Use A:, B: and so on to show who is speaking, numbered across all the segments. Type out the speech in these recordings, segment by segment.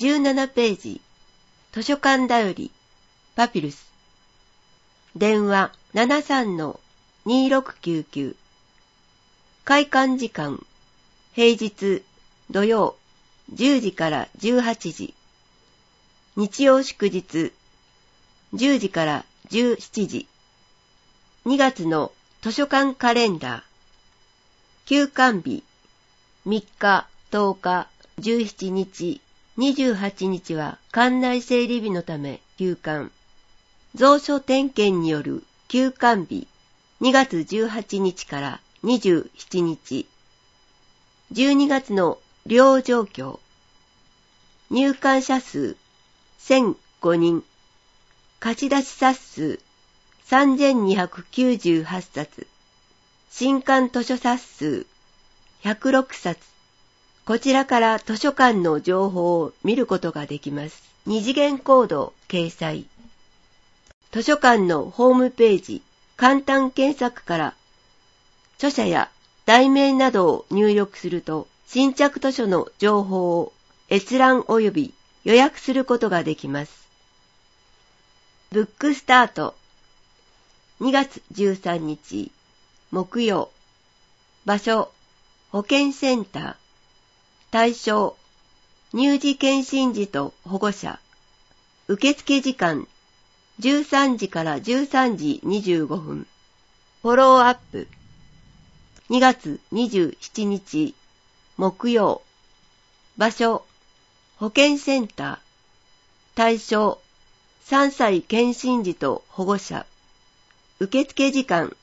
A: 17ページ、図書館だより、パピルス。電話73-2699。開館時間、平日、土曜、10時から18時。日曜祝日、10時から17時。2月の図書館カレンダー。休館日、3日、10日、17日、28日は館内整理日のため休館。蔵書点検による休館日、2月18日から27日。12月の利用状況。入館者数1005人。貸出冊数3298冊。新刊図書冊数106冊。こちらから図書館の情報を見ることができます。二次元コード掲載。図書館のホームページ、簡単検索から著者や題名などを入力すると新着図書の情報を閲覧及び予約することができます。ブックスタート。2月13日木曜。場所保健センター。対象乳児検診児と保護者。受付時間13時から13時25分。フォローアップ。2月27日木曜。場所保健センター。対象3歳検診児と保護者。受付時間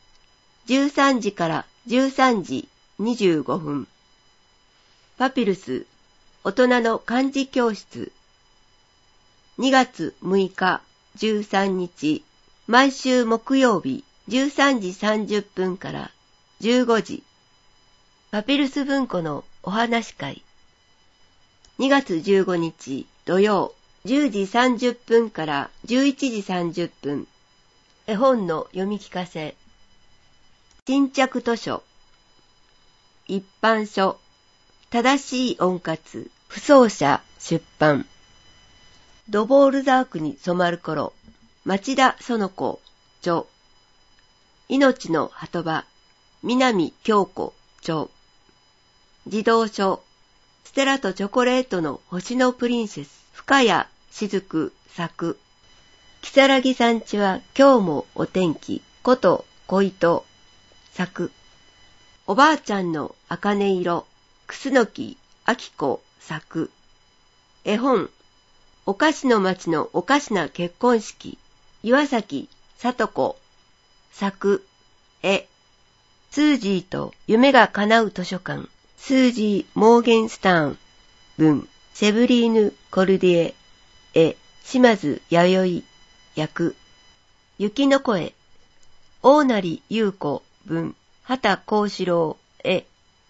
A: 13時から13時25分。パピルス大人の漢字教室。2月6日13日毎週木曜日13時30分から15時。パピルス文庫のお話会。2月15日土曜10時30分から11時30分。絵本の読み聞かせ。新着図書。一般書。正しい温活。不走者出版。ドボールザークに染まる頃。町田園子著。命の鳩場。南京子著。児童書。ステラとチョコレートの星のプリンセス。深谷雫作。きさらぎさんちは今日もお天気。こと小糸作。おばあちゃんの茜色。楠木明子作。絵本。お菓子の町のおかしな結婚式。岩崎里子作。絵。スージーと夢が叶う図書館。スージー・モーゲンスターン。文。セブリーヌ・コルディエ。絵。島津弥生。役。雪の声。大成優子。文。畑幸四郎。絵。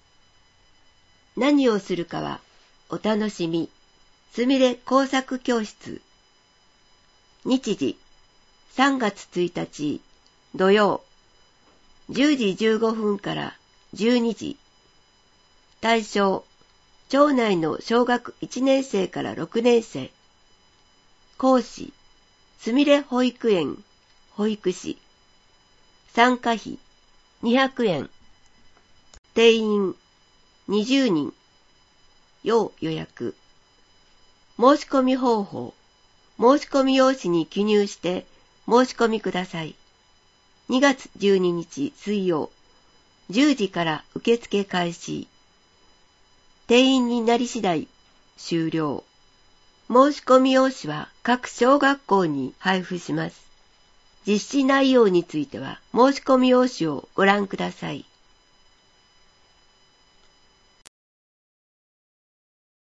A: 何をするかはお楽しみ。すみれ工作教室。日時3月1日土曜10時15分から12時。対象町内の小学1年生から6年生。講師すみれ保育園保育士。参加費200円。定員20人。要予約。申し込み方法。申し込み用紙に記入して申し込みください。2月12日水曜、10時から受付開始。定員になり次第終了。申し込み用紙は各小学校に配布します。実施内容については申し込み用紙をご覧ください。